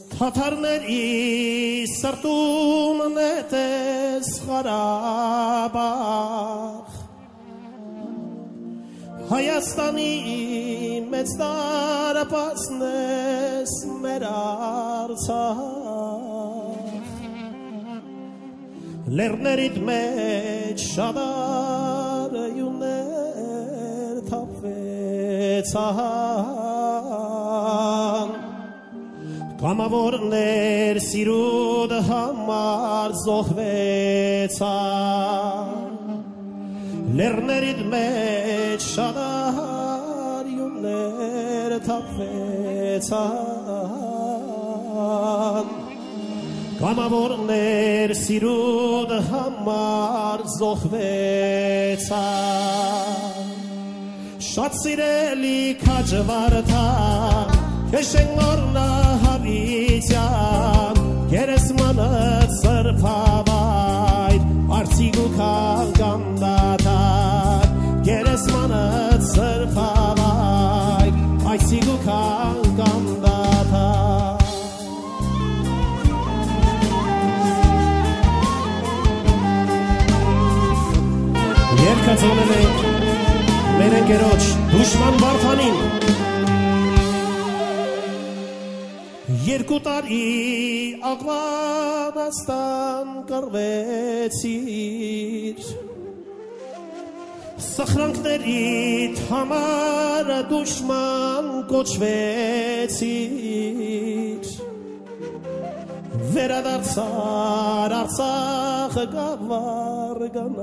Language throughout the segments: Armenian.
Թաթարների սրտում նետես Ղարաբաղ Հայաստանի մեծ դարպասն ես մեր Արցախ Լեռներիդ մեջ շատար յուներ թափվեցան Կամավորներ սիրուդ համար զոհվեցան Լեռներիդ մեջ շատար յուներ թափվեցան Կամավորներ սիրուդ համար զոհվեցան Շատ սիրելի քաջվարդան Քեշենք նորնա հավիտյան Գերեսմանըց սրպավայր Արցիգ ու կանգանդատար Գերեսմանըց սրպավայր Այցիգ ու կանգանդատար Երկացոնել ենք մեր ընկերոջ դուշման Վարդանին Երկու տարի Աղվանաստան կռվեցիր Սխրանքներիդ համար դուշման կոչվեցիր Վերադարձար Արցախը գավառ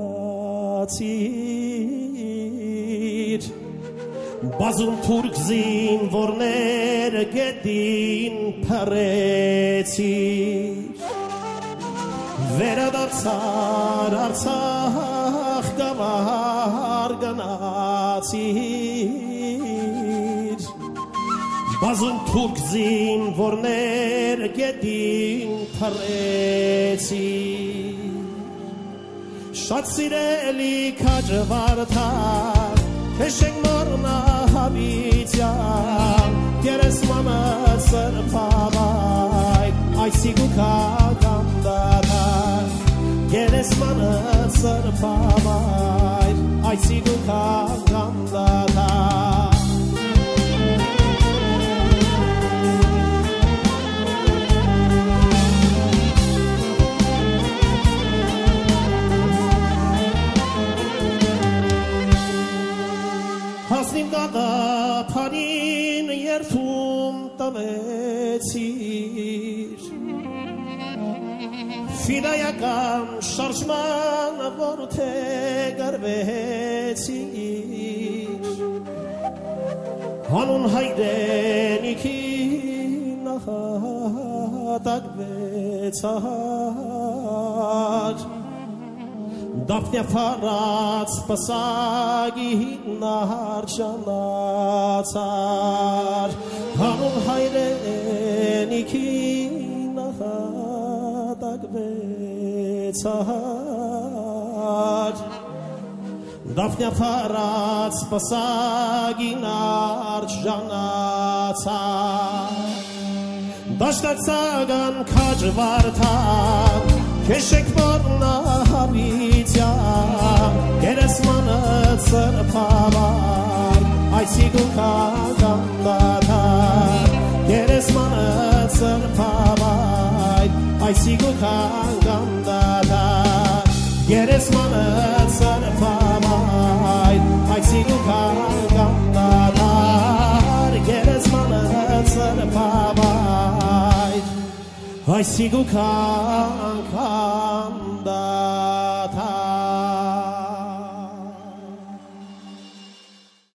գնացիր Բազում թուրք զինվորներ գետին փռեցիր Վերադարձար Արցախ գավառ գնացիր Բազում թուրք զինվորներ գետին փռեցիր Շատ սիրելի քաջվարդան Քեշենք նորնա հավիտյան Գերեսմանըց սրպավայր Այցիգ ու կանգանդատար Գերեսմանըց սրպավայր Այցիգ ու կանգանդատար Հասնիմ գաղափարին երթում տվեցիր Ֆիդայական շարժման որդե գրվեցիր Հանուն հայրենիքի նահատակվեցար Դափնյա փառած պսագի նահարջանացար Հանուն հայրենիքի նահատակվեցար Դափնյա փառած պսագի նահարջանացար Դաշտացական քաջվարդան Քեշենք նորնա հավիտյան Գերեսմանըց սրպավայր Այցիգ ու կանգանդատար Գերեսմանըց սրպավայր Այցիգ ու կանգանդատար Գերեսմանըց սրպավայր Այցիգ ու կանգանդատար Գերեսմանըց սրպավայր Այցիգ ու կանգանդատար